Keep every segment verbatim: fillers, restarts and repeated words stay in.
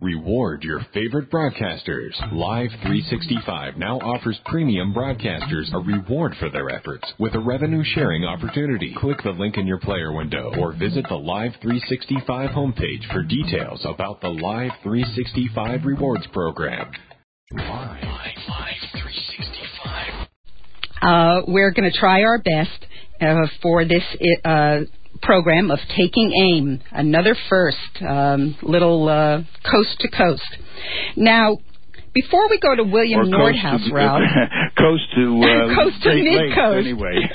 Reward your favorite broadcasters. Live three sixty-five now offers premium broadcasters a reward for their efforts with a revenue sharing opportunity. Click the link in your player window or visit the Live three sixty-five homepage for details about the Live three sixty-five Rewards program. Live, Live three sixty-five. Uh, we're going to try our best uh, for this uh program of Taking Aim, another first, um, little uh, coast to coast. Now, before we go to William or Nordhaus to, route, coast to uh, coast to mid coast, anyway,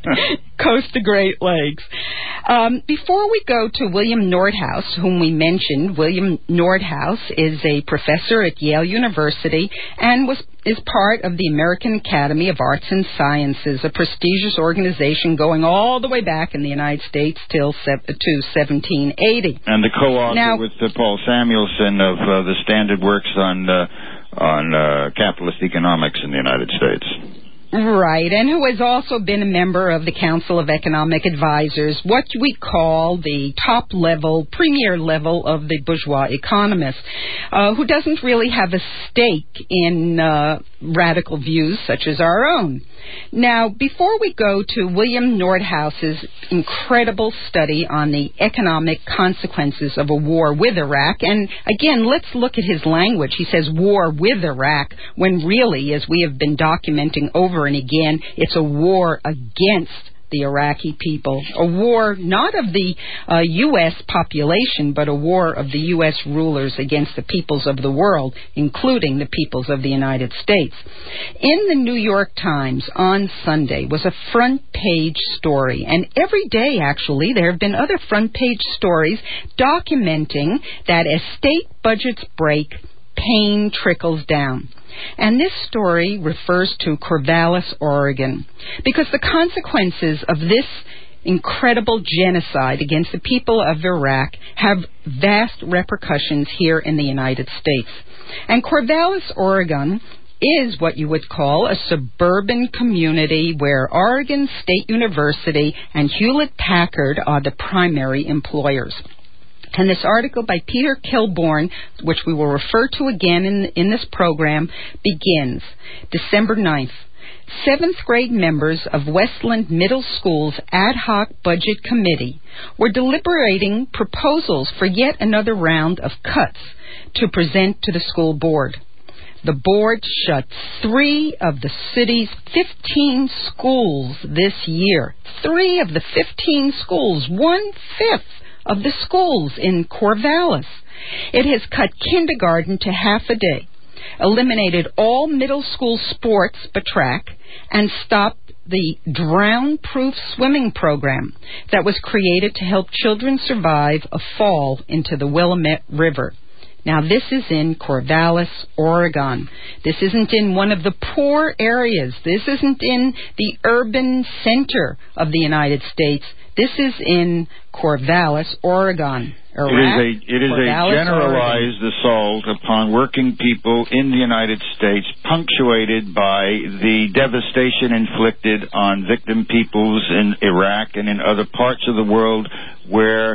coast to Great Lakes. Um, before we go to William Nordhaus, whom we mentioned, William Nordhaus is a professor at Yale University and was is part of the American Academy of Arts and Sciences, a prestigious organization going all the way back in the United States till se- to seventeen eighty. And the co-author now, with uh, Paul Samuelson of uh, the standard works on uh, on uh, capitalist economics in the United States. Right, and who has also been a member of the Council of Economic Advisors, what we call the top level, premier level of the bourgeois economists, uh, who doesn't really have a stake in uh, radical views such as our own. Now, before we go to William Nordhaus's incredible study on the economic consequences of a war with Iraq, and again, let's look at his language. He says war with Iraq, when really, as we have been documenting over and again, it's a war against the Iraqi people, a war not of the uh, U S population, but a war of the U S rulers against the peoples of the world, including the peoples of the United States. In the New York Times on Sunday was a front page story, and every day, actually, there have been other front page stories documenting that as state budgets break, pain trickles down. And this story refers to Corvallis, Oregon, because the consequences of this incredible genocide against the people of Iraq have vast repercussions here in the United States. And Corvallis, Oregon, is what you would call a suburban community where Oregon State University and Hewlett-Packard are the primary employers. And this article by Peter Kilborn, which we will refer to again in, in this program, begins December ninth. Seventh grade members of Westland Middle School's ad hoc budget committee were deliberating proposals for yet another round of cuts to present to the school board. The board shut three of the city's fifteen schools this year. Three of the fifteen schools, one-fifth of the schools in Corvallis. It has cut kindergarten to half a day, eliminated all middle school sports but track, and stopped the drown-proof swimming program that was created to help children survive a fall into the Willamette River. Now, this is in Corvallis, Oregon. This isn't in one of the poor areas. This isn't in the urban center of the United States. This is in Corvallis, Oregon. Iraq, it is a, it is Corvallis, a generalized Oregon. assault upon working people in the United States, punctuated by the devastation inflicted on victim peoples in Iraq and in other parts of the world where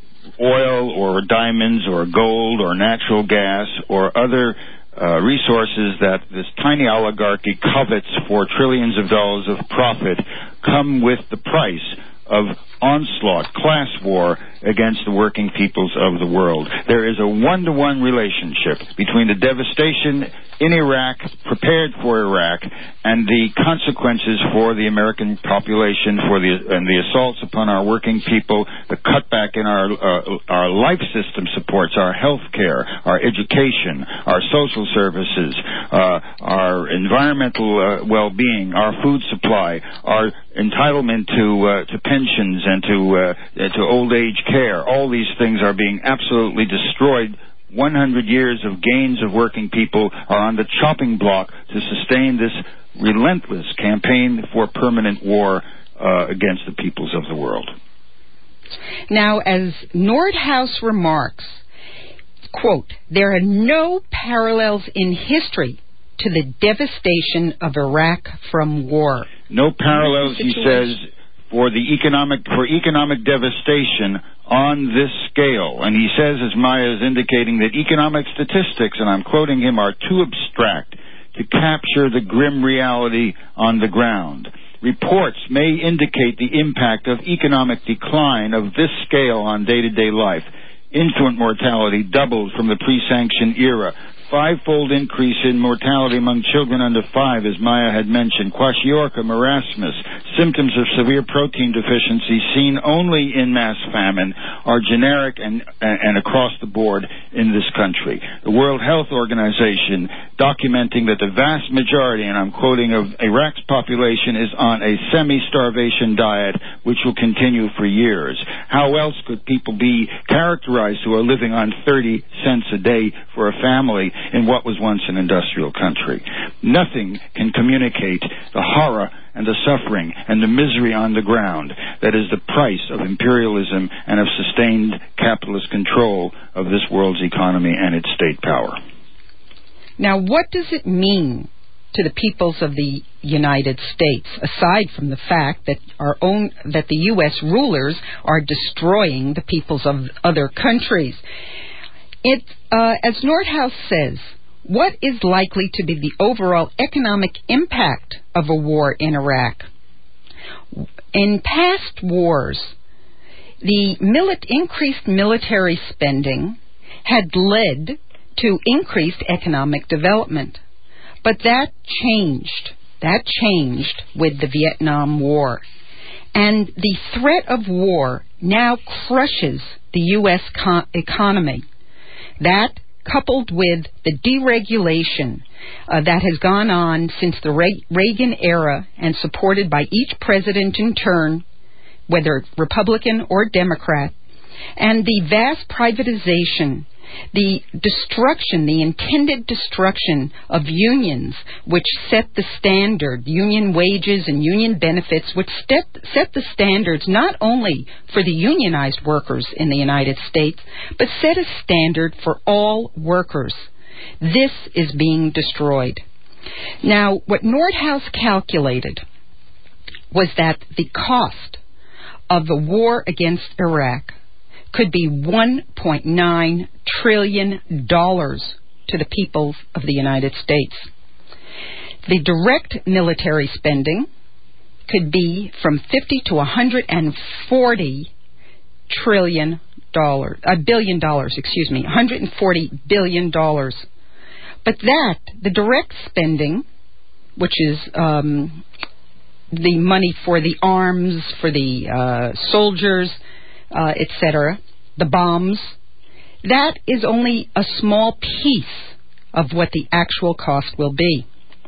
oil or diamonds or gold or natural gas or other uh, resources that this tiny oligarchy covets for trillions of dollars of profit come with the price of onslaught, class war against the working peoples of the world. There is a one-to-one relationship between the devastation in Iraq, prepared for Iraq, and the consequences for the American population, for the and the assaults upon our working people, the cutback in our uh, our life system supports, our health care, our education, our social services, uh, our environmental uh, well-being, our food supply, our entitlement to uh, to pensions and to uh, to old age care. All these things are being absolutely destroyed. one hundred years of gains of working people are on the chopping block to sustain this relentless campaign for permanent war uh, against the peoples of the world. Now, as Nordhaus remarks, quote, there are no parallels in history to the devastation of Iraq from war. No parallels, he says, for the economic for economic devastation on this scale. And he says, as Maya is indicating, that economic statistics, and I'm quoting him, are too abstract to capture the grim reality on the ground. Reports may indicate the impact of economic decline of this scale on day-to-day life. Infant mortality doubled from the pre-sanction era. Five-fold increase in mortality among children under five, as Maya had mentioned. Kwashiorkor, marasmus, symptoms of severe protein deficiency seen only in mass famine are generic and, and across the board in this country. The World Health Organization documenting that the vast majority, and I'm quoting, of Iraq's population is on a semi-starvation diet, which will continue for years. How else could people be characterized who are living on thirty cents a day for a family in what was once an industrial country? Nothing can communicate the horror and the suffering and the misery on the ground that is the price of imperialism and of sustained capitalist control of this world's economy and its state power. Now, what does it mean to the peoples of the United States, aside from the fact that our own that the U S rulers are destroying the peoples of other countries? It, uh, as Nordhaus says, what is likely to be the overall economic impact of a war in Iraq? In past wars, the mili- increased military spending had led to increased economic development. But that changed. That changed with the Vietnam War. And the threat of war now crushes the U S co- economy. That, coupled with the deregulation uh, that has gone on since the Re- Reagan era and supported by each president in turn, whether Republican or Democrat, and the vast privatization, the destruction, the intended destruction of unions, which set the standard, union wages and union benefits, which set, set the standards not only for the unionized workers in the United States, but set a standard for all workers. This is being destroyed. Now, what Nordhaus calculated was that the cost of the war against Iraq could be one point nine trillion dollars to the people of the United States. The direct military spending could be from fifty to one hundred forty trillion dollars, a billion dollars, excuse me, one hundred forty billion dollars. But that, the direct spending, which is um, the money for the arms, for the uh, soldiers, Uh, et cetera, the bombs, that is only a small piece of what the actual cost will be.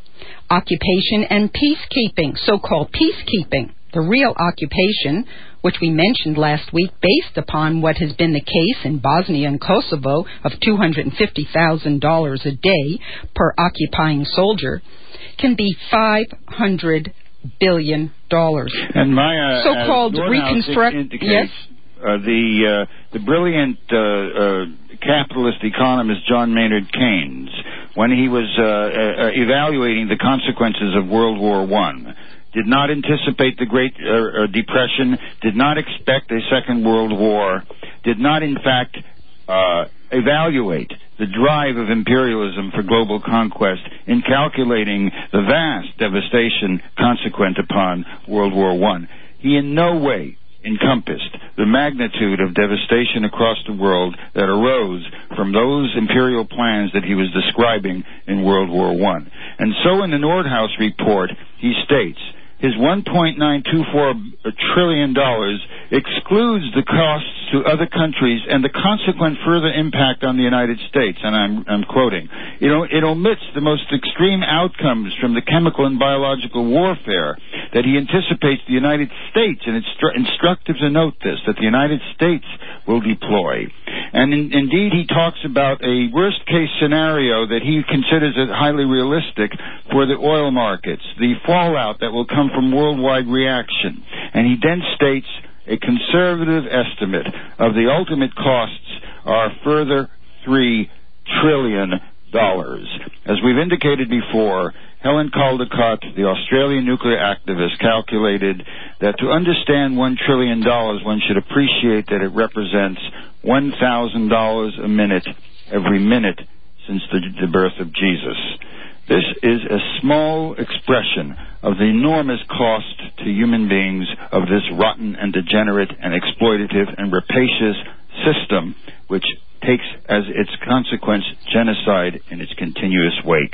Occupation and peacekeeping, so-called peacekeeping, the real occupation, which we mentioned last week, based upon what has been the case in Bosnia and Kosovo of two hundred fifty thousand dollars a day per occupying soldier, can be five hundred billion dollars. And Maya, so-called reconstruct... Yes? Uh, the uh, the brilliant uh, uh, capitalist economist John Maynard Keynes, when he was uh, uh, evaluating the consequences of World War One, did not anticipate the Great uh, uh, Depression, did not expect a Second World War, did not, in fact, uh, evaluate the drive of imperialism for global conquest in calculating the vast devastation consequent upon World War One. He in no way encompassed the magnitude of devastation across the world that arose from those imperial plans that he was describing in World War One. And so in the Nordhaus report, he states, his one point nine two four trillion dollars excludes the costs to other countries and the consequent further impact on the United States. And I'm, I'm quoting, it, it omits the most extreme outcomes from the chemical and biological warfare that he anticipates the United States, and it's instructive to note this, that the United States will deploy. And in, indeed, he talks about a worst-case scenario that he considers as highly realistic for the oil markets, the fallout that will come from worldwide reaction. And he then states a conservative estimate of the ultimate costs are further three trillion dollars. As we've indicated before, Helen Caldicott, the Australian nuclear activist, calculated that to understand one trillion dollars, one should appreciate that it represents one thousand dollars a minute every minute since the, the birth of Jesus. This is a small expression of the enormous cost to human beings of this rotten and degenerate and exploitative and rapacious system, which takes as its consequence genocide in its continuous wake.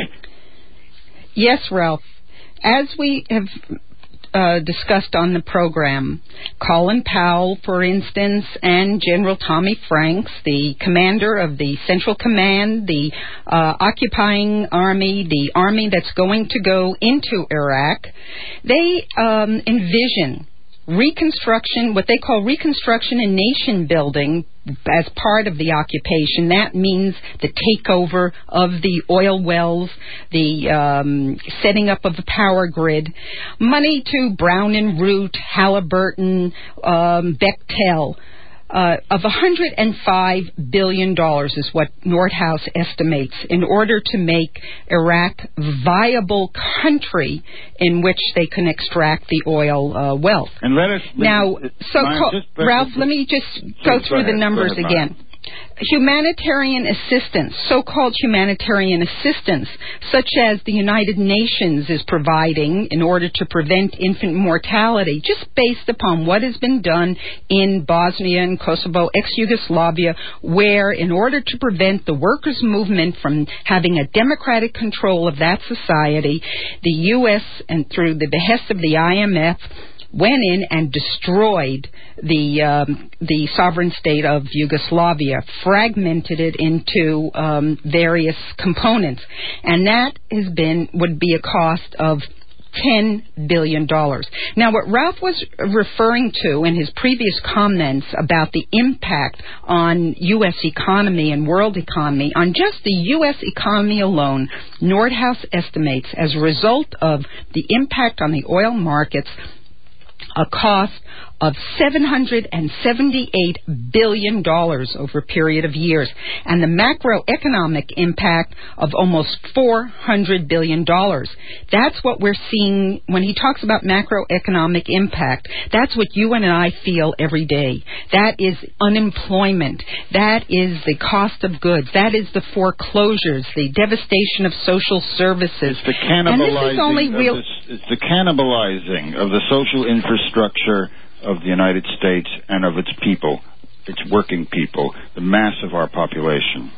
Yes, Ralph. As we have uh, discussed on the program, Colin Powell, for instance, and General Tommy Franks, the commander of the Central Command, the uh, occupying army, the army that's going to go into Iraq, they um, envision reconstruction, what they call reconstruction and nation building as part of the occupation. That means the takeover of the oil wells, the um, setting up of the power grid, money to Brown and Root, Halliburton, um, Bechtel. Uh, of one hundred five billion dollars is what Nordhaus estimates in order to make Iraq a viable country in which they can extract the oil uh, wealth. And let us now, so Maya, co- just, Ralph, let me just go just through go the numbers ahead, again. Humanitarian assistance, so-called humanitarian assistance, such as the United Nations is providing in order to prevent infant mortality, just based upon what has been done in Bosnia and Kosovo, ex-Yugoslavia, where in order to prevent the workers' movement from having a democratic control of that society, the U S, and through the behest of the I M F, went in and destroyed the um, the sovereign state of Yugoslavia, fragmented it into um, various components, and that has been would be a cost of ten billion dollars. Now, what Ralph was referring to in his previous comments about the impact on U S economy and world economy, on just the U S economy alone, Nordhaus estimates as a result of the impact on the oil markets, a cost of seven hundred seventy-eight billion dollars over a period of years, and the macroeconomic impact of almost four hundred billion dollars. That's what we're seeing when he talks about macroeconomic impact. That's what you and I feel every day. That is unemployment. That is the cost of goods. That is the foreclosures, the devastation of social services. It's the cannibalizing, and this is only real- of this, it's the cannibalizing of the social infrastructure of the United States and of its people, its working people, the mass of our population.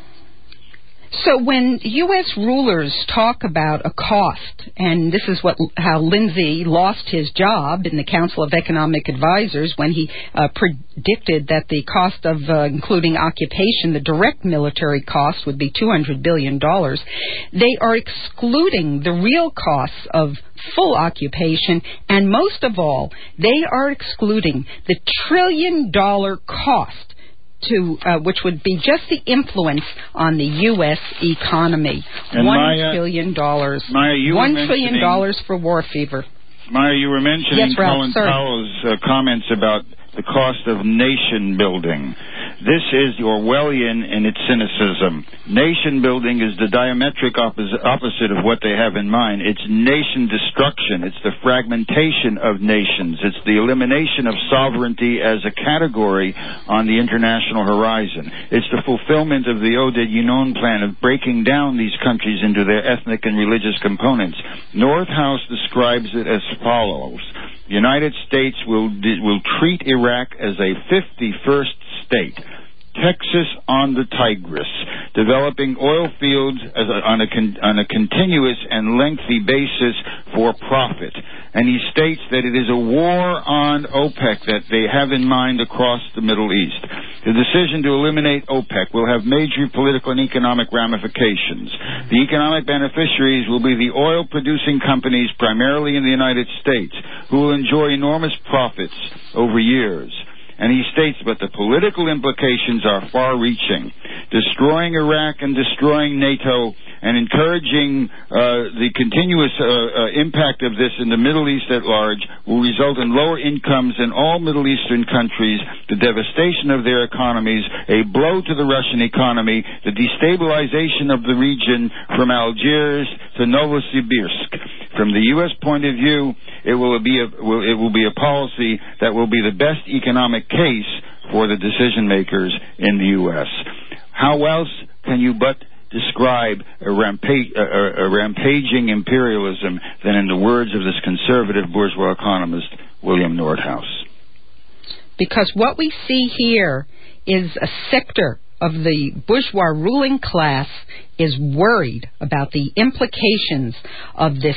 So when U S rulers talk about a cost, and this is what how Lindsay lost his job in the Council of Economic Advisors when he uh, predicted that the cost of uh, including occupation, the direct military cost, would be two hundred billion dollars, they are excluding the real costs of full occupation, and most of all, they are excluding the trillion dollar cost to uh, which would be just the influence on the U S economy. And One Maya, trillion dollars. Maya, you One were trillion dollars for war fever. Maya, you were mentioning yes, Ralph, Colin sorry. Powell's uh, comments about the cost of nation building. This is Orwellian in its cynicism. Nation building is the diametric oppos- opposite of what they have in mind. It's nation destruction. It's the fragmentation of nations. It's the elimination of sovereignty as a category on the international horizon. It's the fulfillment of the Oded Yinon plan of breaking down these countries into their ethnic and religious components. Nordhaus describes it as follows. The United States will will treat Iraq as a fifty-first state, Texas on the Tigris, developing oil fields as a, on, a con, on a continuous and lengthy basis for profit. And he states that it is a war on OPEC that they have in mind across the Middle East. The decision to eliminate OPEC will have major political and economic ramifications. The economic beneficiaries will be the oil-producing companies, primarily in the United States, who will enjoy enormous profits over years. And he states, but the political implications are far-reaching. Destroying Iraq and destroying NATO and encouraging uh, the continuous uh, uh, impact of this in the Middle East at large will result in lower incomes in all Middle Eastern countries, the devastation of their economies, a blow to the Russian economy, the destabilization of the region from Algiers to Novosibirsk. From the U S point of view, it will be a, will, it will be a policy that will be the best economic case for the decision makers in the U S. How else can you but describe a, rampa- a, a rampaging imperialism than in the words of this conservative bourgeois economist, William Nordhaus? Because what we see here is a sector of the bourgeois ruling class is worried about the implications of this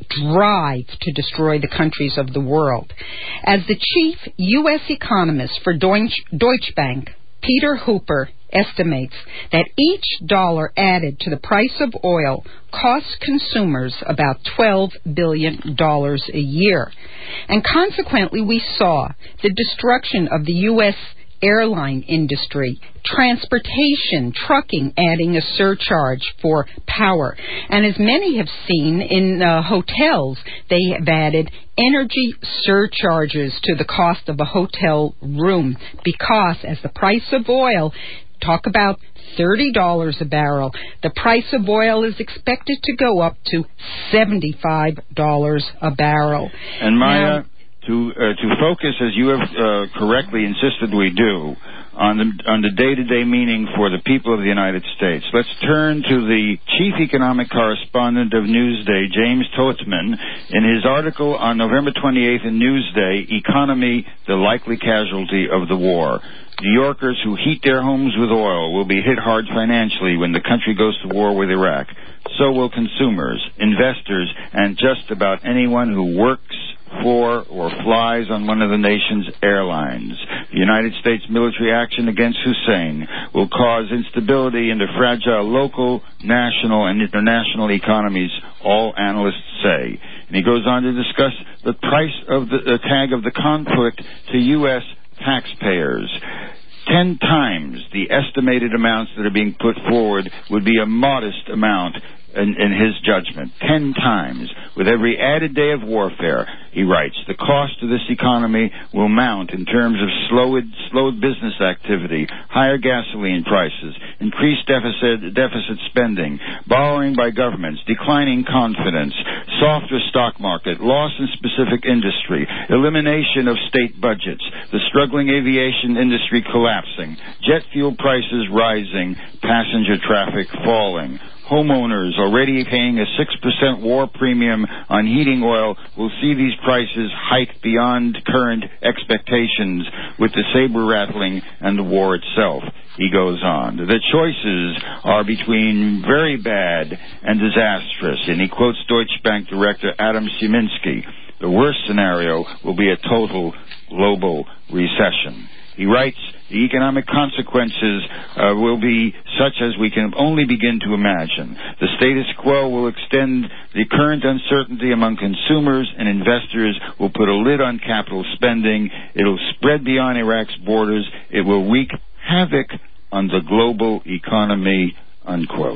drive to destroy the countries of the world. As the chief U S economist for Deutsche, Deutsche Bank, Peter Hooper, estimates that each dollar added to the price of oil costs consumers about twelve billion dollars a year. And consequently, we saw the destruction of the U S airline industry, transportation, trucking, adding a surcharge for power. And as many have seen in uh, hotels, they have added energy surcharges to the cost of a hotel room because as the price of oil, talk about thirty dollars a barrel, the price of oil is expected to go up to seventy-five dollars a barrel. And Maya, now, To uh, to focus, as you have uh, correctly insisted we do, on the on the day-to-day meaning for the people of the United States, let's turn to the chief economic correspondent of Newsday, James Toetsman, in his article on November twenty-eighth in Newsday, Economy, the Likely Casualty of the War. New Yorkers who heat their homes with oil will be hit hard financially when the country goes to war with Iraq. So will consumers, investors, and just about anyone who works for or flies on one of the nation's airlines. The United States military action against Hussein will cause instability in the fragile local, national, and international economies, all analysts say. And he goes on to discuss the price of the, the tag of the conflict to U S taxpayers. Ten times the estimated amounts that are being put forward would be a modest amount in, in his judgment. Ten times. With every added day of warfare, he writes, the cost of this economy will mount in terms of slowed, slowed business activity, higher gasoline prices, increased deficit, deficit spending, borrowing by governments, declining confidence, softer stock market, loss in specific industry, elimination of state budgets, the struggling aviation industry collapsing, jet fuel prices rising, passenger traffic falling. Homeowners already paying a six percent war premium on heating oil will see these prices hike beyond current expectations with the saber rattling and the war itself. He goes on. The choices are between very bad and disastrous, and he quotes Deutsche Bank director Adam Szyminski. The worst scenario will be a total global recession. He writes, the economic consequences uh, will be such as we can only begin to imagine. The status quo will extend the current uncertainty among consumers, and investors will put a lid on capital spending. It will spread beyond Iraq's borders. It will wreak havoc on the global economy, unquote.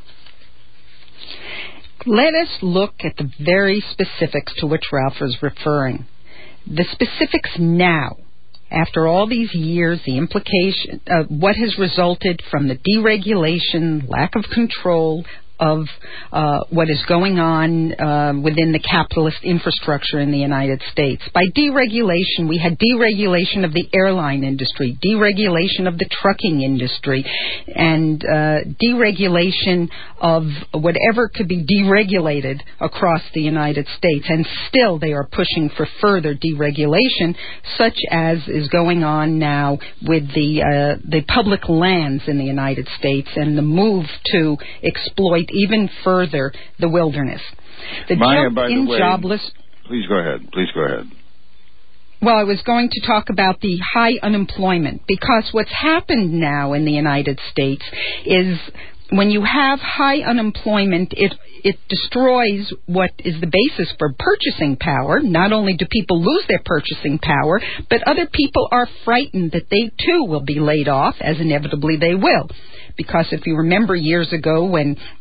Let us look at the very specifics to which Ralph is referring. The specifics now. After all these years, the implication of what has resulted from the deregulation, lack of control of uh, what is going on uh, within the capitalist infrastructure in the United States. By deregulation, we had deregulation of the airline industry, deregulation of the trucking industry, and uh, deregulation of whatever could be deregulated across the United States. And still they are pushing for further deregulation, such as is going on now with the uh, the public lands in the United States and the move to exploit even further the wilderness. The Maya, jump by in the way, jobless... Please go ahead. Please go ahead. Well, I was going to talk about the high unemployment, because what's happened now in the United States is when you have high unemployment, it it destroys what is the basis for purchasing power. Not only do people lose their purchasing power, but other people are frightened that they too will be laid off, as inevitably they will. Because if you remember years ago when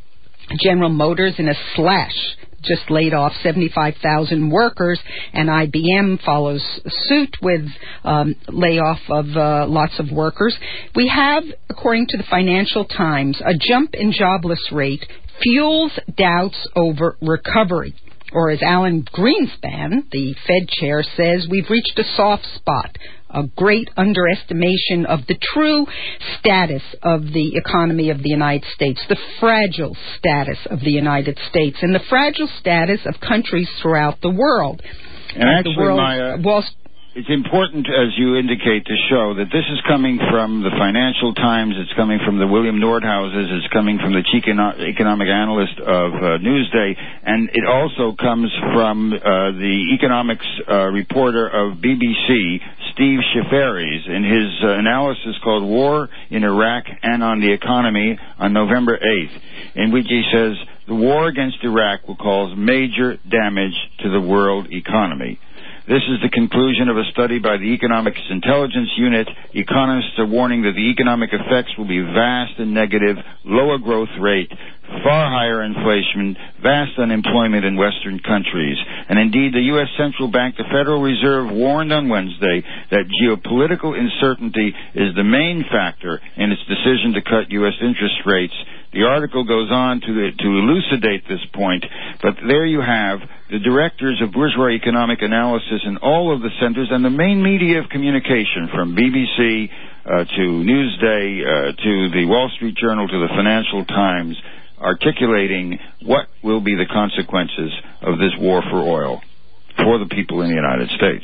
General Motors, in a slash, just laid off seventy-five thousand workers, and I B M follows suit with um, layoff of uh, lots of workers. We have, according to the Financial Times, a jump in jobless rate fuels doubts over recovery. Or as Alan Greenspan, the Fed chair, says, we've reached a soft spot, a great underestimation of the true status of the economy of the United States, the fragile status of the United States, and the fragile status of countries throughout the world. And actually, the world, Maya, Wall it's important, as you indicate, to show that this is coming from the Financial Times, it's coming from the William Nordhauses, it's coming from the chief economic analyst of uh, Newsday, and it also comes from uh, the economics uh, reporter of B B C, Steve Schifferes, in his uh, analysis called War in Iraq and on the Economy on November eighth, in which he says the war against Iraq will cause major damage to the world economy. This is the conclusion of a study by the Economics Intelligence Unit. Economists are warning that the economic effects will be vast and negative, lower growth rate, far higher inflation, vast unemployment in Western countries. And indeed, the U S Central Bank, the Federal Reserve, warned on Wednesday that geopolitical uncertainty is the main factor in its decision to cut U S interest rates. The article goes on to, to elucidate this point, but there you have the directors of bourgeois economic analysis in all of the centers and the main media of communication, from B B C uh, to Newsday uh, to the Wall Street Journal to the Financial Times, articulating what will be the consequences of this war for oil for the people in the United States.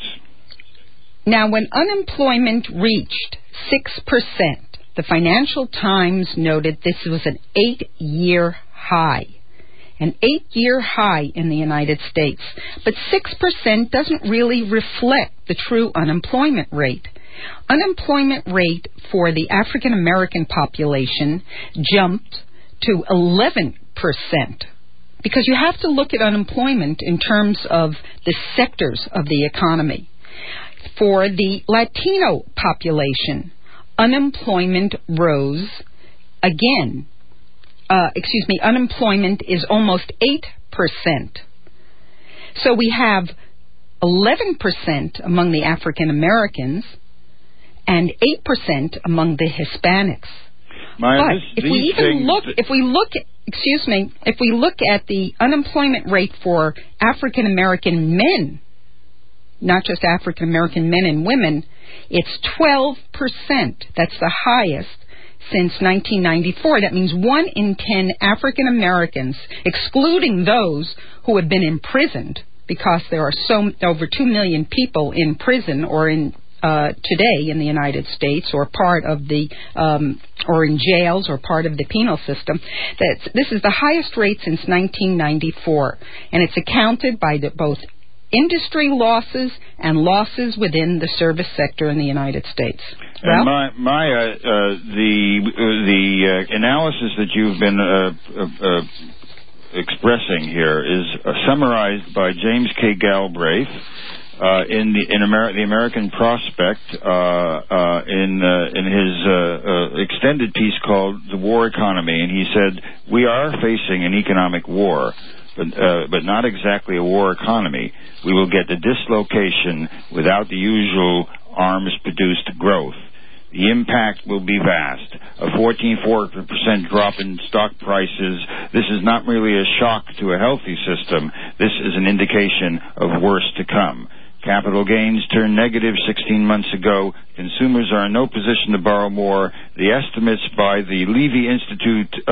Now, when unemployment reached six percent, the Financial Times noted this was an eight-year high. An eight-year high in the United States. But six percent doesn't really reflect the true unemployment rate. Unemployment rate for the African American population jumped to eleven percent. Because you have to look at unemployment in terms of the sectors of the economy. For the Latino population, unemployment rose again. Uh, excuse me, unemployment is almost eight percent. So we have eleven percent among the African Americans and eight percent among the Hispanics. My, but this, if we even look, that... if we look, excuse me, if we look at the unemployment rate for African American men, not just African American men and women, it's twelve percent. That's the highest since nineteen ninety-four. That means one in ten African Americans, excluding those who have been imprisoned, because there are so over two million people in prison or in uh, today in the United States, or part of the um, or in jails or part of the penal system. That this is the highest rate since nineteen ninety-four, and it's accounted by the, both industry losses and losses within the service sector in the United States. Well, and my, my uh, uh, the uh, the uh, analysis that you've been uh, uh, uh, expressing here is uh, summarized by James K. Galbraith uh, in the in Amer- the American Prospect uh, uh, in uh, in his uh, uh, extended piece called "The War Economy," and he said, "We are facing an economic war, but uh, but not exactly a war economy. We will get the dislocation without the usual arms-produced growth. The impact will be vast. A fourteen point four percent drop in stock prices. This is not merely a shock to a healthy system. This is an indication of worse to come. Capital gains turned negative sixteen months ago. Consumers are in no position to borrow more. The estimates by the Levy Institute uh,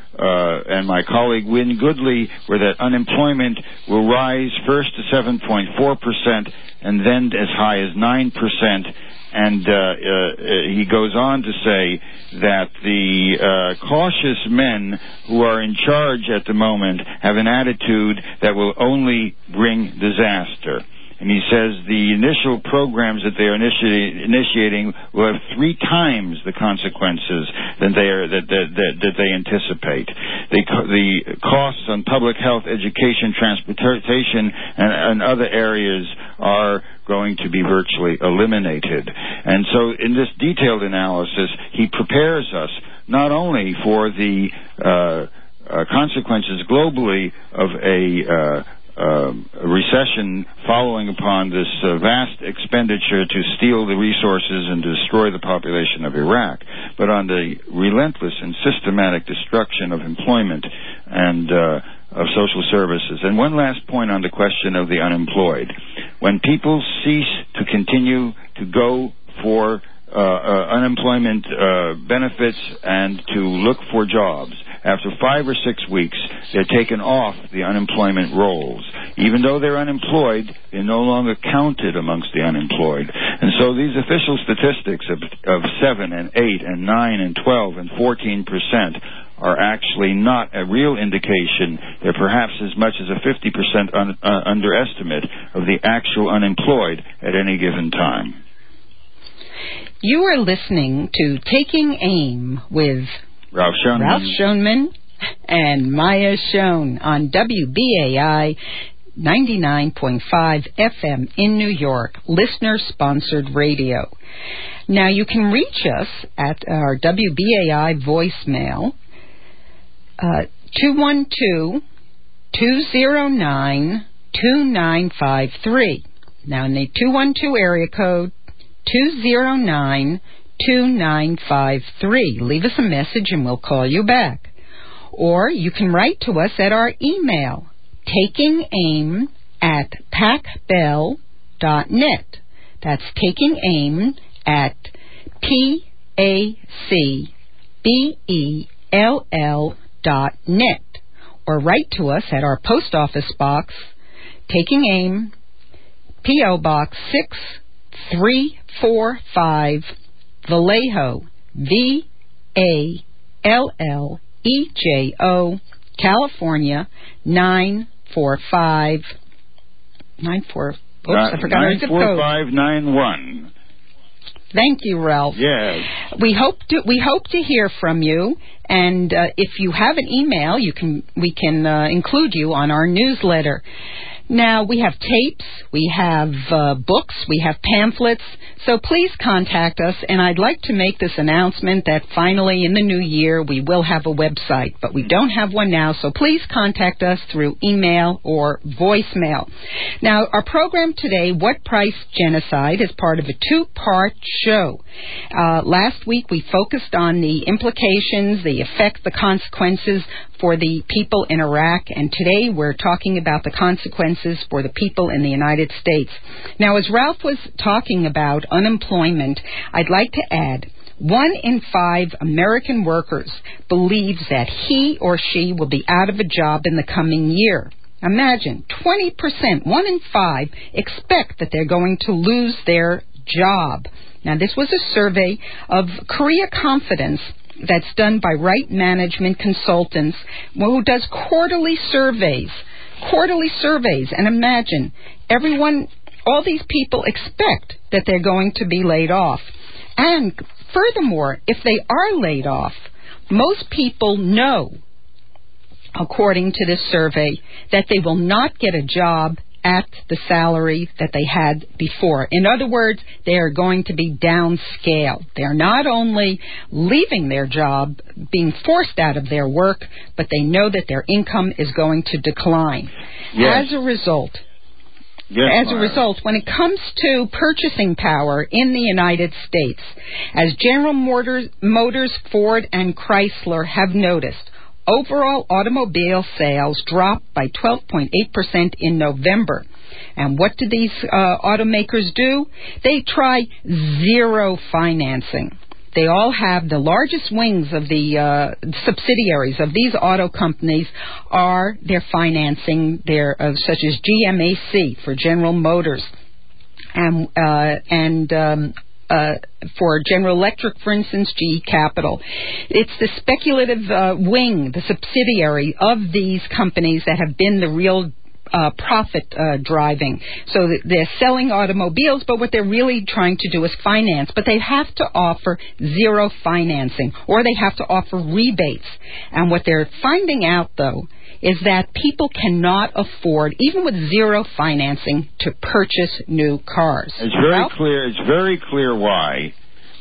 uh, and my colleague Wynne Goodley were that unemployment will rise first to seven point four percent and then as high as nine percent. And uh, uh, he goes on to say that the uh, cautious men who are in charge at the moment have an attitude that will only bring disaster. And he says the initial programs that they are initi- initiating will have three times the consequences than they are, that, that, that, that they anticipate. The, the costs on public health, education, transportation, and, and other areas are going to be virtually eliminated. And so in this detailed analysis, he prepares us not only for the uh, uh, consequences globally of a uh, Uh, a recession following upon this uh, vast expenditure to steal the resources and destroy the population of Iraq, but on the relentless and systematic destruction of employment and uh, of social services. And one last point on the question of the unemployed. When people cease to continue to go for uh, uh, unemployment uh, benefits and to look for jobs, after five or six weeks, they're taken off the unemployment rolls. Even though they're unemployed, they're no longer counted amongst the unemployed. And so these official statistics of, of seven and eight and nine and twelve and fourteen percent are actually not a real indication. They're perhaps as much as a fifty percent un, uh, underestimate of the actual unemployed at any given time. You are listening to Taking Aim with Ralph Schoenman. Ralph Schoenman and Maya Schoen on W B A I ninety-nine point five F M in New York, listener-sponsored radio. Now, you can reach us at our W B A I voicemail, uh, two one two, two zero nine, two nine five three. Now, in the two one two area code, two zero nine, two nine five three. Leave us a message and we'll call you back. Or you can write to us at our email, takingaim at pacbell dot net. That's takingaim at P A C B E L L dot net. Or write to us at our post office box, Taking Aim, P O Box six three four five, Vallejo, V A L L E J O, California, nine four five nine four. Oops, I forgot our zip code. nine four five nine one. Thank you, Ralph. Yes. We hope to we hope to hear from you, and uh, if you have an email, you can we can uh, include you on our newsletter. Now, we have tapes, we have uh, books, we have pamphlets, so please contact us, and I'd like to make this announcement that finally in the new year we will have a website, but we don't have one now, so please contact us through email or voicemail. Now, our program today, What Price Genocide, is part of a two-part show. Uh, last week we focused on the implications, the effect, the consequences for the people in Iraq, and today we're talking about the consequences for the people in the United States. Now, as Ralph was talking about unemployment, I'd like to add, one in five American workers believes that he or she will be out of a job in the coming year. Imagine, twenty percent, one in five, expect that they're going to lose their job. Now, this was a survey of Korea Confidence that's done by Right Management Consultants, who does quarterly surveys. Quarterly surveys. And imagine, everyone, all these people expect that they're going to be laid off. And furthermore, if they are laid off, most people know, according to this survey, that they will not get a job at the salary that they had before. In other words, they are going to be downscaled. They're not only leaving their job, being forced out of their work, but they know that their income is going to decline. Yes. As a result, Yes, As a result, when it comes to purchasing power in the United States, as General Motors, Motors, Ford, and Chrysler have noticed, overall automobile sales dropped by twelve point eight percent in November. And what do these uh, automakers do? They try zero financing. They all have the largest wings of the uh, subsidiaries of these auto companies are their financing, their uh, such as G M A C for General Motors, and uh, and um, uh, for General Electric, for instance, G E Capital. It's the speculative uh, wing, the subsidiary of these companies that have been the real Uh, profit uh, driving. So they're selling automobiles, but what they're really trying to do is finance. But they have to offer zero financing, or they have to offer rebates. And what they're finding out, though, is that people cannot afford, even with zero financing, to purchase new cars. It's very Ralph? clear. It's very clear why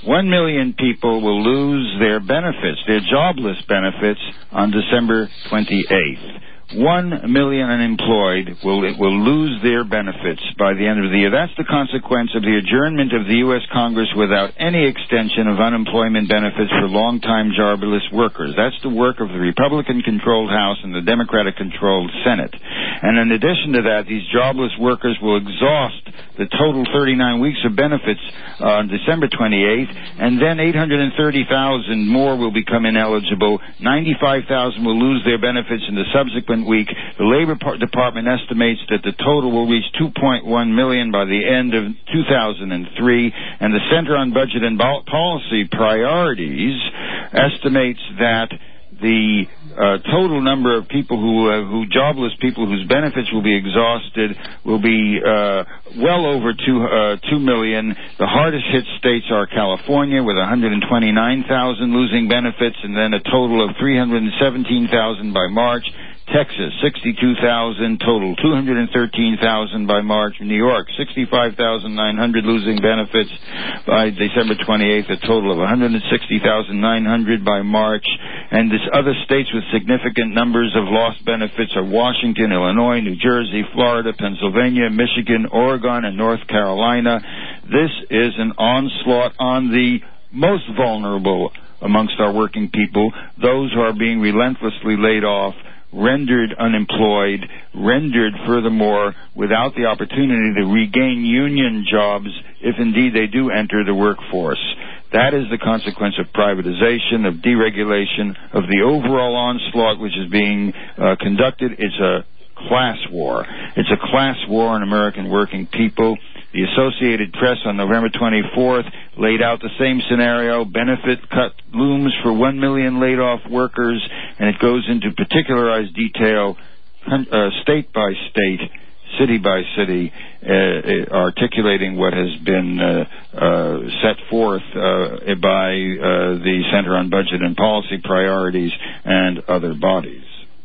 One million people will lose their benefits, their jobless benefits, on December twenty-eighth. One million unemployed will will lose their benefits by the end of the year. That's the consequence of the adjournment of the U S Congress without any extension of unemployment benefits for long-time jobless workers. That's the work of the Republican-controlled House and the Democratic-controlled Senate. And in addition to that, these jobless workers will exhaust the total thirty-nine weeks of benefits on December twenty-eighth, and then eight hundred thirty thousand more will become ineligible. ninety-five thousand will lose their benefits in the subsequent week. The Labor Department estimates that the total will reach two point one million by the end of two thousand three, and the Center on Budget and Policy Priorities estimates that the uh, total number of people who, uh, who jobless people whose benefits will be exhausted will be uh, well over two, uh, two million. The hardest hit states are California with one hundred twenty-nine thousand losing benefits, and then a total of three hundred seventeen thousand by March. Texas, sixty-two thousand total, two hundred thirteen thousand by March. New York, sixty-five thousand nine hundred losing benefits by December twenty-eighth, a total of one hundred sixty thousand nine hundred by March. And this other states with significant numbers of lost benefits are Washington, Illinois, New Jersey, Florida, Pennsylvania, Michigan, Oregon, and North Carolina. This is an onslaught on the most vulnerable amongst our working people, those who are being relentlessly laid off, rendered unemployed, rendered furthermore without the opportunity to regain union jobs if indeed they do enter the workforce. That is the consequence of privatization, of deregulation, of the overall onslaught which is being uh, conducted. It's a class war. It's a class war on American working people. The Associated Press on November twenty-fourth laid out the same scenario. Benefit cut looms for one million laid-off workers, and it goes into particularized detail, uh, state by state, city by city, uh, articulating what has been uh, uh, set forth uh, by uh, the Center on Budget and Policy Priorities and other bodies.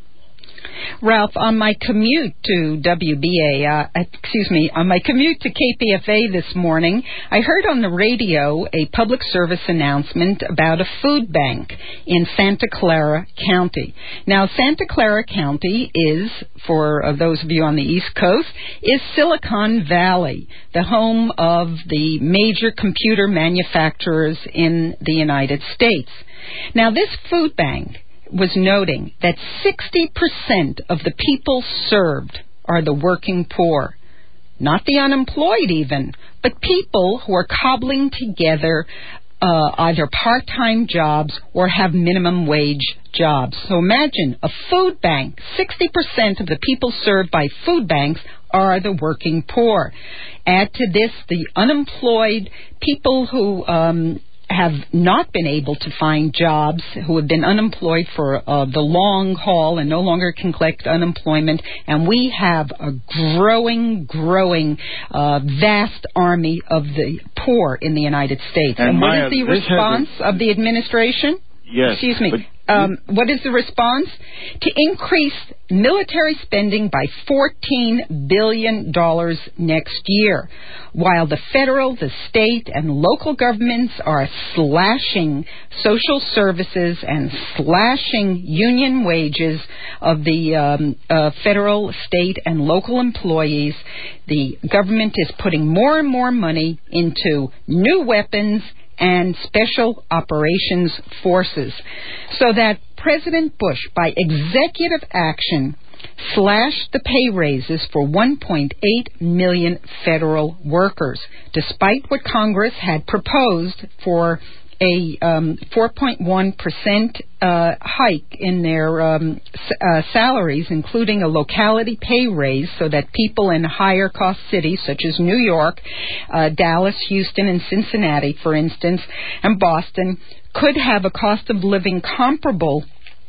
Ralph, on my commute to W B A, uh, excuse me, on my commute to K P F A this morning, I heard on the radio a public service announcement about a food bank in Santa Clara County. Now, Santa Clara County is, for uh, those of you on the East Coast, is Silicon Valley, the home of the major computer manufacturers in the United States. Now, this food bank was noting that sixty percent of the people served are the working poor. Not the unemployed even, but people who are cobbling together uh, either part-time jobs or have minimum wage jobs. So imagine a food bank, sixty percent of the people served by food banks are the working poor. Add to this the unemployed people who um, have not been able to find jobs, who have been unemployed for uh, the long haul and no longer can collect unemployment. And we have a growing, growing, uh, vast army of the poor in the United States. And, and what Maya, is the response a... of the administration? Yes. Excuse me. Um, what is the response? To increase military spending by fourteen billion dollars next year, while the federal, the state, and local governments are slashing social services and slashing union wages of the um, uh, federal, state, and local employees. The government is putting more and more money into new weapons and special operations forces, so that President Bush, by executive action, slashed the pay raises for one point eight million federal workers, despite what Congress had proposed for a um, four point one percent uh, hike in their um, s- uh, salaries, including a locality pay raise so that people in higher-cost cities such as New York, uh, Dallas, Houston, and Cincinnati, for instance, and Boston, could have a cost of living comparable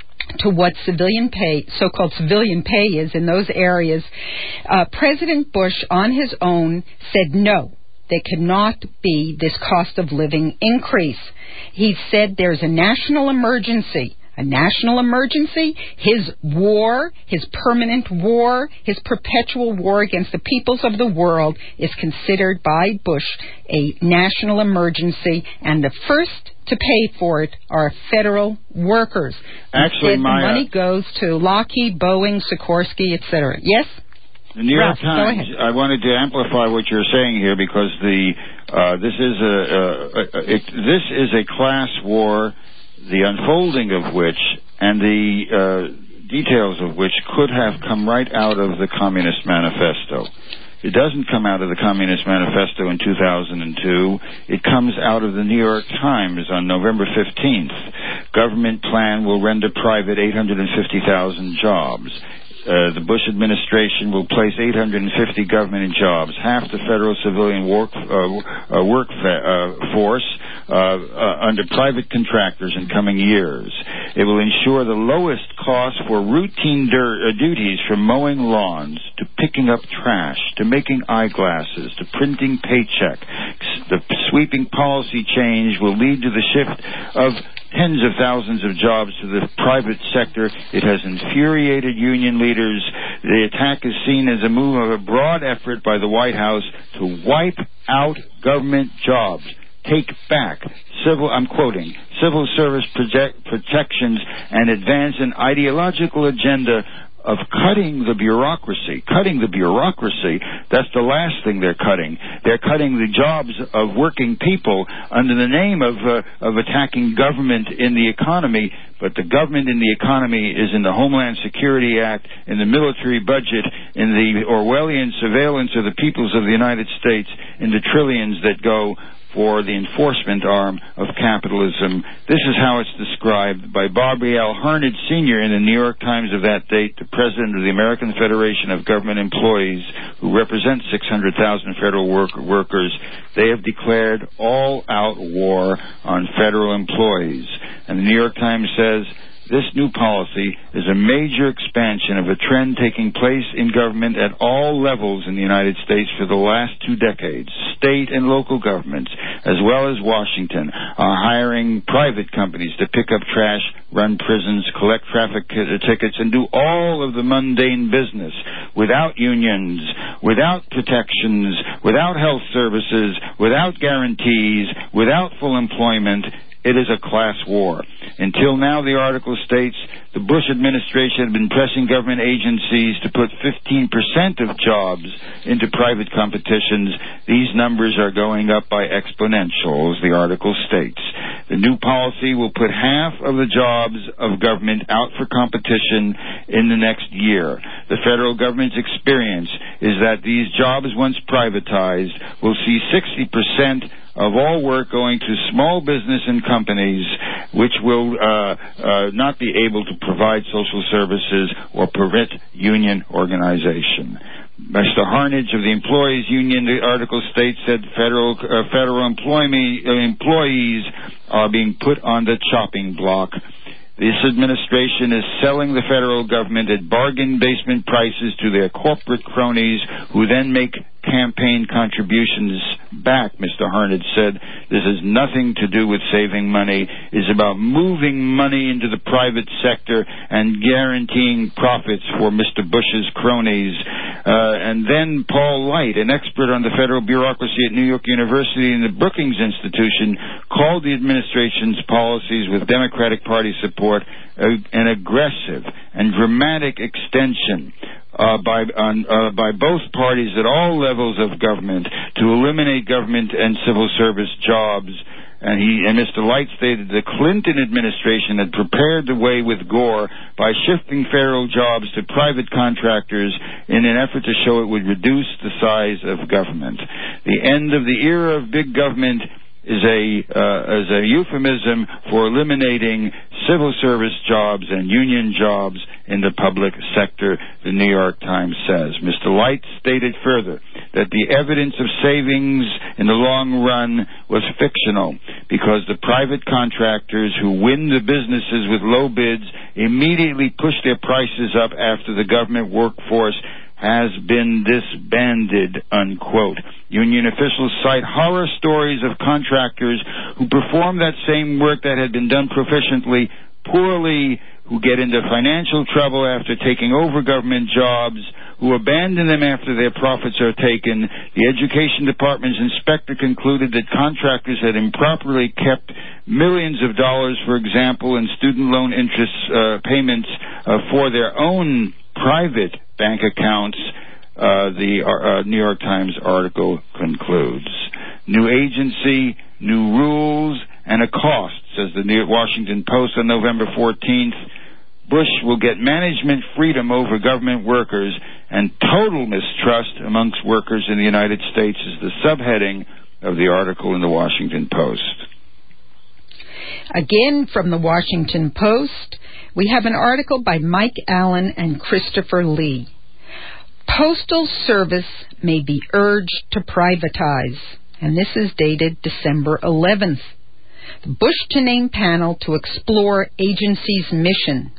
to what civilian pay, so-called civilian pay is in those areas. Uh, President Bush, on his own, said no. There cannot be this cost of living increase. He said there's a national emergency, a national emergency, his war, his permanent war, his perpetual war against the peoples of the world is considered by Bush a national emergency, and the first to pay for it are federal workers. Actually, Instead, Maya, the money goes to Lockheed, Boeing, Sikorsky, et cetera. Yes? The New York Ralph, Times, I wanted to amplify what you're saying here because the uh, this is a, a, a it, this is a class war, the unfolding of which and the uh, details of which could have come right out of the Communist Manifesto. It doesn't come out of the Communist Manifesto in two thousand two. It comes out of the New York Times on November fifteenth. Government plan will render private eight hundred fifty thousand jobs. Uh, the Bush administration will place eight hundred fifty government jobs, half the federal civilian work, uh, uh, work fa- uh, force, uh, uh, under private contractors in coming years. It will ensure the lowest cost for routine dur- uh, duties from mowing lawns to picking up trash to making eyeglasses to printing paychecks. The sweeping policy change will lead to the shift of tens of thousands of jobs to the private sector. It has infuriated union leaders. The attack is seen as a move of a broad effort by the White House to wipe out government jobs, take back civil, I'm quoting, civil service project, protections, and advance an ideological agenda of cutting the bureaucracy. Cutting the bureaucracy, that's the last thing they're cutting. They're cutting the jobs of working people under the name of uh, of attacking government in the economy, but the government in the economy is in the Homeland Security Act, in the military budget, in the Orwellian surveillance of the peoples of the United States, in the trillions that go for the enforcement arm of capitalism. This is how it's described by Bobby L. Harned Senior in the New York Times of that date, the president of the American Federation of Government Employees, who represents six hundred thousand federal work- workers. They have declared all-out war on federal employees. And the New York Times says, this new policy is a major expansion of a trend taking place in government at all levels in the United States for the last two decades. State and local governments, as well as Washington, are hiring private companies to pick up trash, run prisons, collect traffic tickets, and do all of the mundane business without unions, without protections, without health services, without guarantees, without full employment. It is a class war. Until now, the article states, the Bush administration had been pressing government agencies to put fifteen percent of jobs into private competitions. These numbers are going up by exponential, as the article states. The new policy will put half of the jobs of government out for competition in the next year. The federal government's experience is that these jobs, once privatized, will see sixty percent of all work going to small business and companies, which will uh, uh, not be able to provide social services or permit union organization. Mister Harnage of the Employees Union, the article states, said federal uh, federal employee, uh, employees are being put on the chopping block. This administration is selling the federal government at bargain basement prices to their corporate cronies, who then make campaign contributions back, Mister Harnage said. This has nothing to do with saving money. It's about moving money into the private sector and guaranteeing profits for Mister Bush's cronies. Uh, and then Paul Light, an expert on the federal bureaucracy at New York University and the Brookings Institution, called the administration's policies with Democratic Party support a, an aggressive and dramatic extension Uh, by on, uh, by both parties at all levels of government to eliminate government and civil service jobs. And he and Mister Light stated the Clinton administration had prepared the way with Gore by shifting federal jobs to private contractors in an effort to show it would reduce the size of government. The end of the era of big government is a uh, is a euphemism for eliminating civil service jobs and union jobs in the public sector, the New York Times says. Mister Light stated further that the evidence of savings in the long run was fictional because the private contractors who win the businesses with low bids immediately push their prices up after the government workforce has been disbanded, unquote. Union officials cite horror stories of contractors who performed that same work that had been done proficiently poorly, who get into financial trouble after taking over government jobs, who abandon them after their profits are taken. The Education Department's inspector concluded that contractors had improperly kept millions of dollars, for example, in student loan interest uh, payments uh, for their own private bank accounts. Uh, the uh, New York Times article concludes. New agency, new rules, and a cost, says the New Washington Post on November fourteenth. Bush will get management freedom over government workers, and total mistrust amongst workers in the United States is the subheading of the article in the Washington Post. Again, from the Washington Post, we have an article by Mike Allen and Christopher Lee. Postal Service may be urged to privatize, and this is dated December eleventh. The Bush to name panel to explore agency's mission.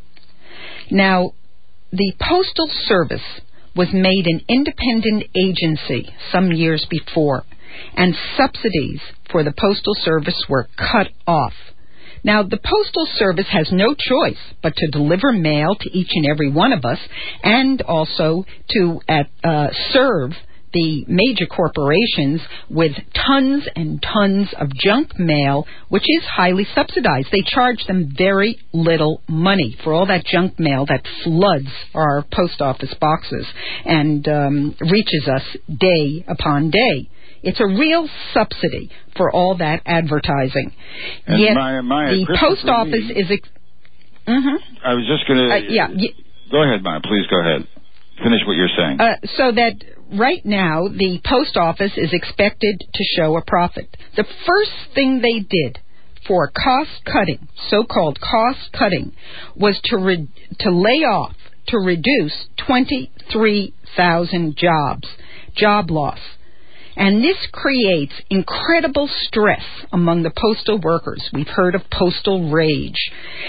Now, the Postal Service was made an independent agency some years before, and subsidies for the Postal Service were cut off. Now, the Postal Service has no choice but to deliver mail to each and every one of us, and also to uh, serve the major corporations with tons and tons of junk mail, which is highly subsidized. They charge them very little money for all that junk mail that floods our post office boxes and um, reaches us day upon day. It's a real subsidy for all that advertising. And Yet Maya, Maya, the post office Lee, is... Ex- mm-hmm. I was just going to... Uh, yeah. Y- go ahead, Maya. Please go ahead. Finish what you're saying. Uh, so that right now, the post office is expected to show a profit. The first thing they did for cost-cutting, so-called cost-cutting, was to re- to lay off, to reduce twenty-three thousand jobs, job loss. And this creates incredible stress among the postal workers. We've heard of postal rage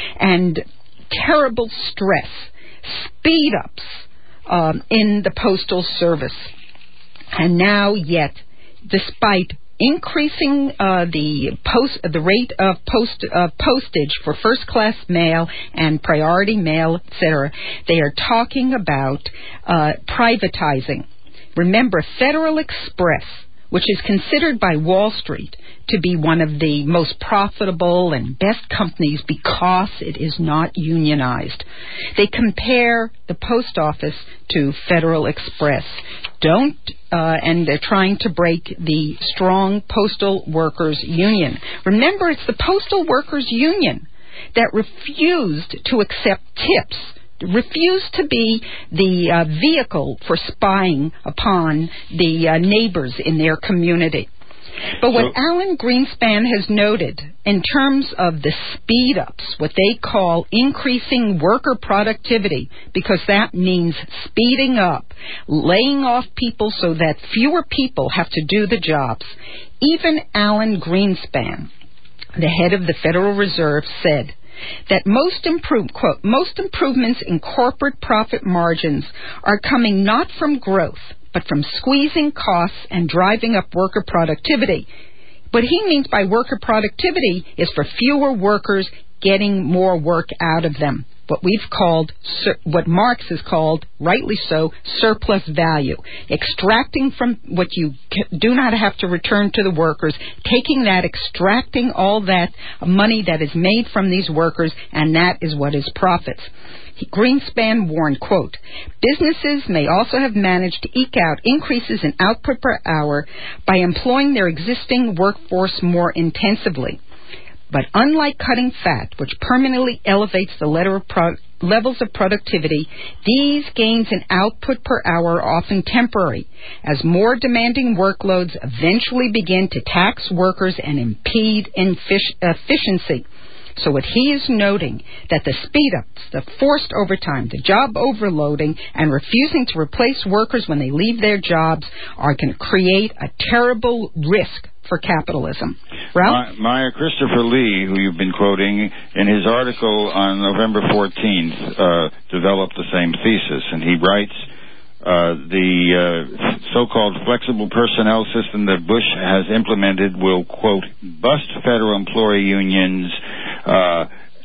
and terrible stress, speed-ups um, in the Postal Service. And now yet, despite increasing uh, the post, the rate of post, uh, postage for first-class mail and priority mail, et cetera, they are talking about uh, privatizing. Remember, Federal Express, which is considered by Wall Street to be one of the most profitable and best companies because it is not unionized. They compare the post office to Federal Express. Don't, uh, and they're trying to break the strong postal workers union. Remember, it's the postal workers union that refused to accept tips, refused to be the uh, vehicle for spying upon the uh, neighbors in their community. But what so, Alan Greenspan has noted in terms of the speed-ups, what they call increasing worker productivity, because that means speeding up, laying off people so that fewer people have to do the jobs. Even Alan Greenspan, the head of the Federal Reserve, said that most improve, quote, most improvements in corporate profit margins are coming not from growth, but from squeezing costs and driving up worker productivity. What he means by worker productivity is for fewer workers getting more work out of them. What we've called, what Marx has called, rightly so, surplus value. Extracting from what you do not have to return to the workers, taking that, extracting all that money that is made from these workers, and that is what is profits. Greenspan warned, quote, businesses may also have managed to eke out increases in output per hour by employing their existing workforce more intensively. But unlike cutting fat, which permanently elevates the letter of pro- levels of productivity, these gains in output per hour are often temporary, as more demanding workloads eventually begin to tax workers and impede infish- efficiency. So what he is noting, that the speed-ups, the forced overtime, the job overloading, and refusing to replace workers when they leave their jobs are going to create a terrible risk for capitalism. Ralph? Maya, Christopher Lee, who you've been quoting, in his article on November fourteenth, uh, developed the same thesis, and he writes, uh, the uh, so-called flexible personnel system that Bush has implemented will, quote, bust federal employee unions, uh,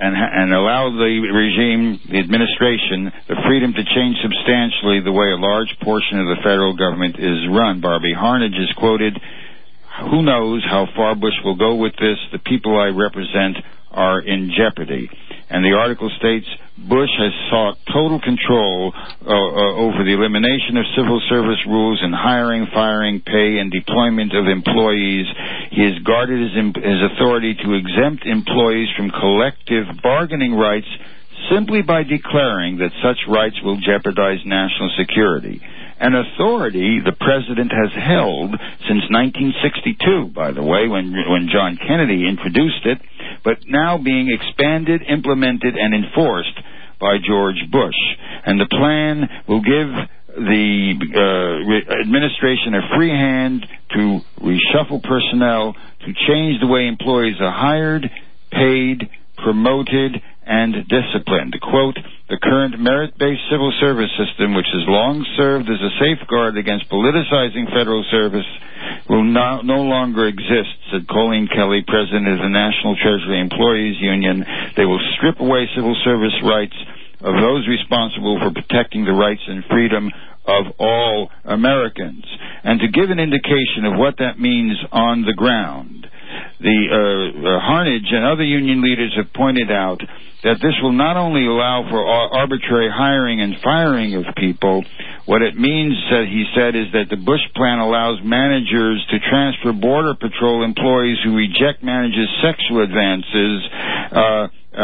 and, and allow the regime, the administration, the freedom to change substantially the way a large portion of the federal government is run. Barbie Harnage is quoted, "Who knows how far Bush will go with this? The people I represent are in jeopardy." And the article states, Bush has sought total control uh, uh, over the elimination of civil service rules in hiring, firing, pay, and deployment of employees. He has guarded his, his authority to exempt employees from collective bargaining rights simply by declaring that such rights will jeopardize national security. An authority the president has held since nineteen sixty-two, by the way, when when John Kennedy introduced it, but now being expanded, implemented, and enforced by George Bush. And the plan will give the uh, re- administration a free hand to reshuffle personnel, to change the way employees are hired, paid, promoted, and disciplined. Quote, "The current merit-based civil service system, which has long served as a safeguard against politicizing federal service, will now no longer exist," said Colleen Kelly, president of the National Treasury Employees Union. "They will strip away civil service rights of those responsible for protecting the rights and freedom of all Americans." And to give an indication of what that means on the ground, the uh, uh, Harnage and other union leaders have pointed out that this will not only allow for arbitrary hiring and firing of people. What it means, uh, he said, is that the Bush plan allows managers to transfer Border Patrol employees who reject managers' sexual advances uh, uh,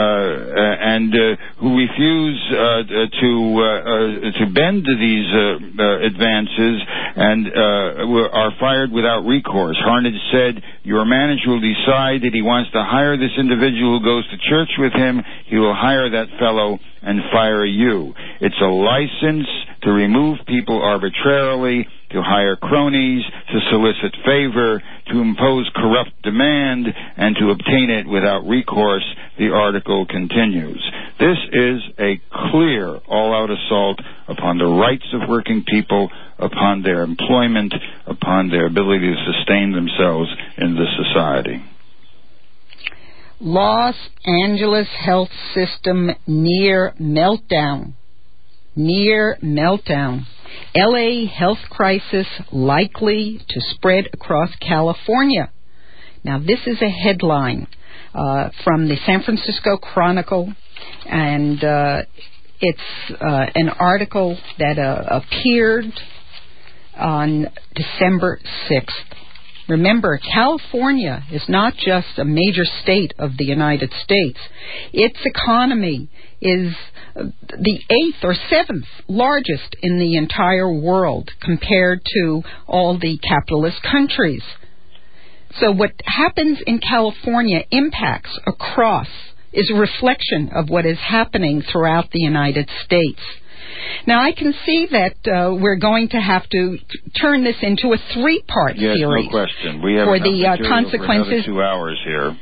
and uh, who refuse uh, to uh, uh, to bend to these uh, uh, advances and uh, are fired without recourse. Harnage said, "Your manager will decide that he wants to hire this individual who goes to church with him. He will hire that fellow and fire you." It's a license to remove people arbitrarily, to hire cronies, to solicit favor, to impose corrupt demand, and to obtain it without recourse, the article continues. This is a clear all-out assault upon the rights of working people, upon their employment, upon their ability to sustain themselves in the society. Los Angeles health system near meltdown. Near meltdown. L A health crisis likely to spread across California. Now, this is a headline uh, from the San Francisco Chronicle, and uh, it's uh, an article that uh, appeared on December sixth. Remember, California is not just a major state of the United States. Its economy is the eighth or seventh largest in the entire world compared to all the capitalist countries. So what happens in California impacts across, is a reflection of what is happening throughout the United States. Now, I can see that uh, we're going to have to turn this into a three-part yes, series. No question. We have for the uh, for consequences. two hours here.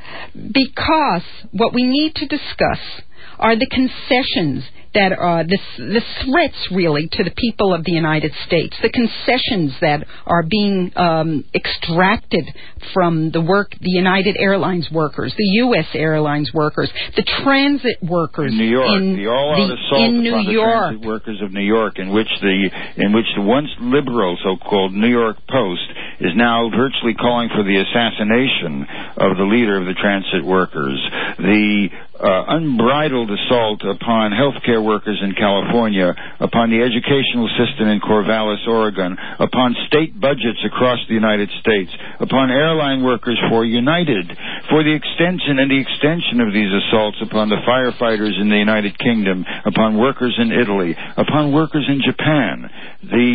Because what we need to discuss are the concessions that are the, the threats, really, to the people of the United States, the concessions that are being um, extracted from the work, the United Airlines workers, the U S Airlines workers, the transit workers in New York, in the all-out the, assault in New upon the York. transit workers of New York, in which the in which the once liberal so-called New York Post is now virtually calling for the assassination of the leader of the transit workers. The Uh, unbridled assault upon healthcare workers in California, upon the educational system in Corvallis, Oregon, upon state budgets across the United States, upon airline workers for United, for the extension and the extension of these assaults upon the firefighters in the United Kingdom, upon workers in Italy, upon workers in Japan. The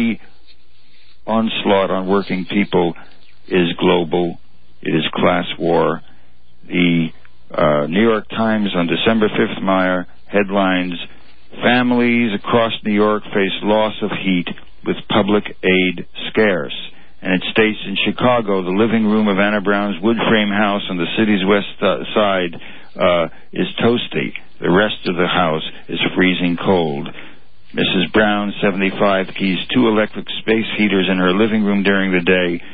onslaught on working people is global. It is class war. The Uh, New York Times on December fifth, Meyer, headlines, "Families across New York face loss of heat with public aid scarce." And it states in Chicago, the living room of Anna Brown's wood frame house on the city's west uh, side uh, is toasty. The rest of the house is freezing cold. Missus Brown, seventy-five, keys two electric space heaters in her living room during the day,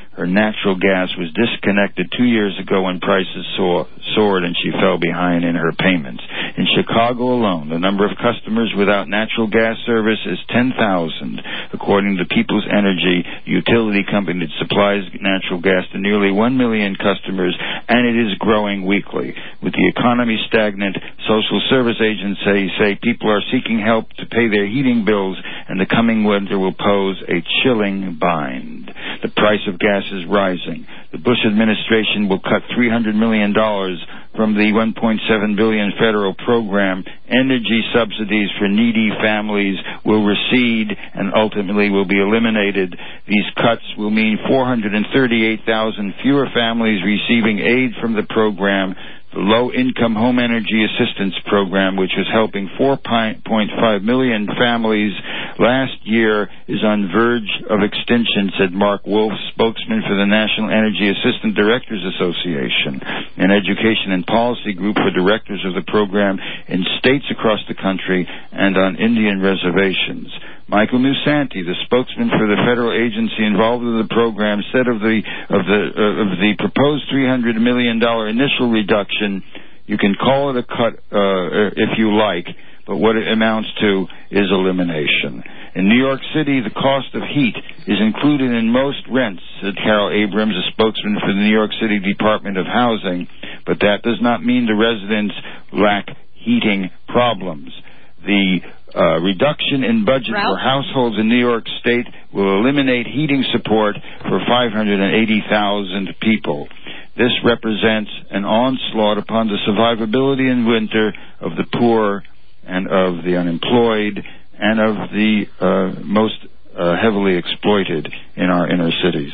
Her natural gas was disconnected two years ago when prices soar, soared and she fell behind in her payments. In Chicago alone, the number of customers without natural gas service is ten thousand, according to Peoples Energy, utility company that supplies natural gas to nearly one million customers, and it is growing weekly. With the economy stagnant, social service agencies say people are seeking help to pay their heating bills, and the coming winter will pose a chilling bind. The price of gas is rising. The Bush administration will cut three hundred million dollars from the one point seven billion dollars federal program. Energy subsidies for needy families will recede and ultimately will be eliminated. These cuts will mean four hundred thirty-eight thousand fewer families receiving aid from the program. The Low-Income Home Energy Assistance Program, which was helping four point five million families last year, is on verge of extinction, said Mark Wolf, spokesman for the National Energy Assistant Directors Association, an education and policy group for directors of the program in states across the country and on Indian reservations. Michael Nusanti, the spokesman for the federal agency involved with the program, said of the of the uh, of the proposed three hundred million dollars initial reduction, you can call it a cut uh, if you like, but what it amounts to is elimination. In New York City, the cost of heat is included in most rents, said Carol Abrams, a spokesman for the New York City Department of Housing, but that does not mean the residents lack heating problems. The uh, reduction in budget Ralph? for households in New York State will eliminate heating support for five hundred eighty thousand people. This represents an onslaught upon the survivability in winter of the poor and of the unemployed and of the uh, most uh, heavily exploited in our inner cities.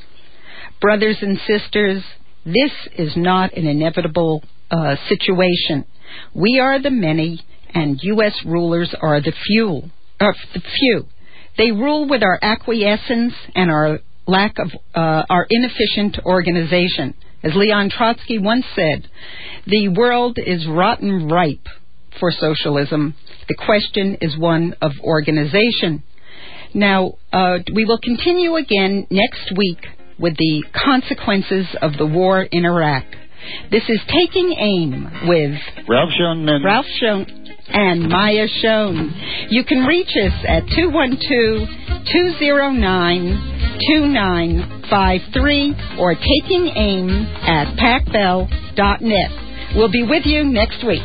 Brothers and sisters, this is not an inevitable uh, situation. We are the many, and U S rulers are the few. Uh, the few. They rule with our acquiescence and our lack of uh, our inefficient organization. As Leon Trotsky once said, the world is rotten ripe for socialism. The question is one of organization. Now, uh, we will continue again next week with the consequences of the war in Iraq. This is Taking Aim with Ralph Schoen, Ralph Schoen and Maya Schoen. You can reach us at two one two, two zero nine, two nine five three or taking aim at pac bell dot net. We'll be with you next week.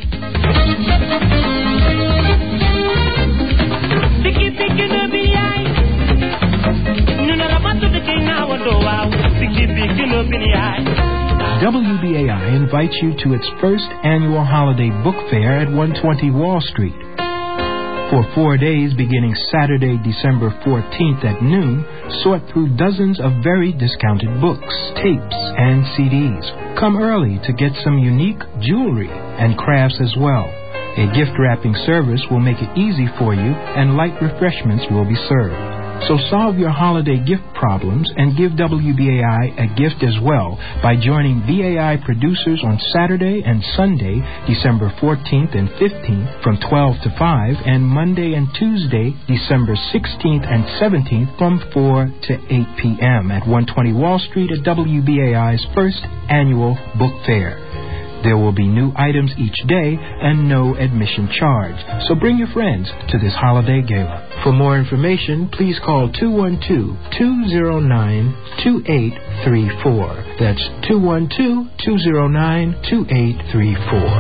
W B A I invites you to its first annual holiday book fair at one twenty Wall Street. For four days beginning Saturday, December fourteenth at noon, sort through dozens of very discounted books, tapes, and C Ds. Come early to get some unique jewelry and crafts as well. A gift wrapping service will make it easy for you, and light refreshments will be served. So solve your holiday gift problems and give W B A I a gift as well by joining B A I producers on Saturday and Sunday, December fourteenth and fifteenth from twelve to five, and Monday and Tuesday, December sixteenth and seventeenth from four to eight p.m. at one twenty Wall Street at W B A I's first annual book fair. There will be new items each day and no admission charge. So bring your friends to this holiday gala. For more information, please call two one two, two zero nine, two eight three four. That's two one two, two zero nine, two eight three four.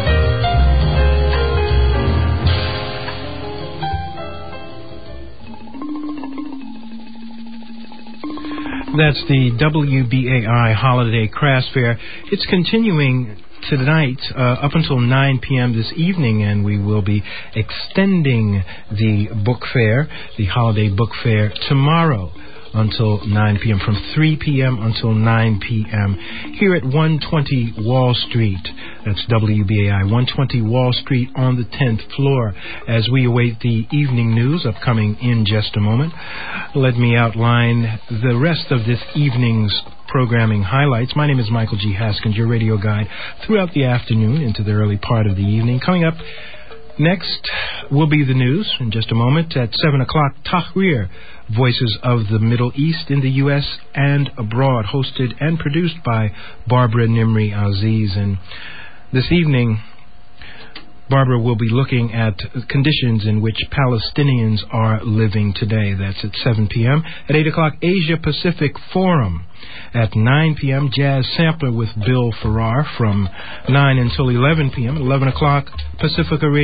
That's the W B A I Holiday Crafts Fair. It's continuing tonight uh, up until nine p.m. this evening, and we will be extending the book fair, the holiday book fair, tomorrow until nine p.m., from three p.m. until nine p.m. here at one twenty Wall Street. That's W B A I, one twenty Wall Street on the tenth floor. As we await the evening news upcoming in just a moment, let me outline the rest of this evening's programming highlights. My name is Michael G. Haskins, your radio guide throughout the afternoon into the early part of the evening. Coming up Next will be the news in just a moment. At seven o'clock, Tahrir, Voices of the Middle East in the U S and abroad, hosted and produced by Barbara Nimri Aziz. And this evening, Barbara will be looking at conditions in which Palestinians are living today. That's at seven p.m. At eight o'clock, Asia Pacific Forum. At nine p.m., Jazz Sampler with Bill Farrar from nine until eleven p.m. At eleven o'clock, Pacifica Radio.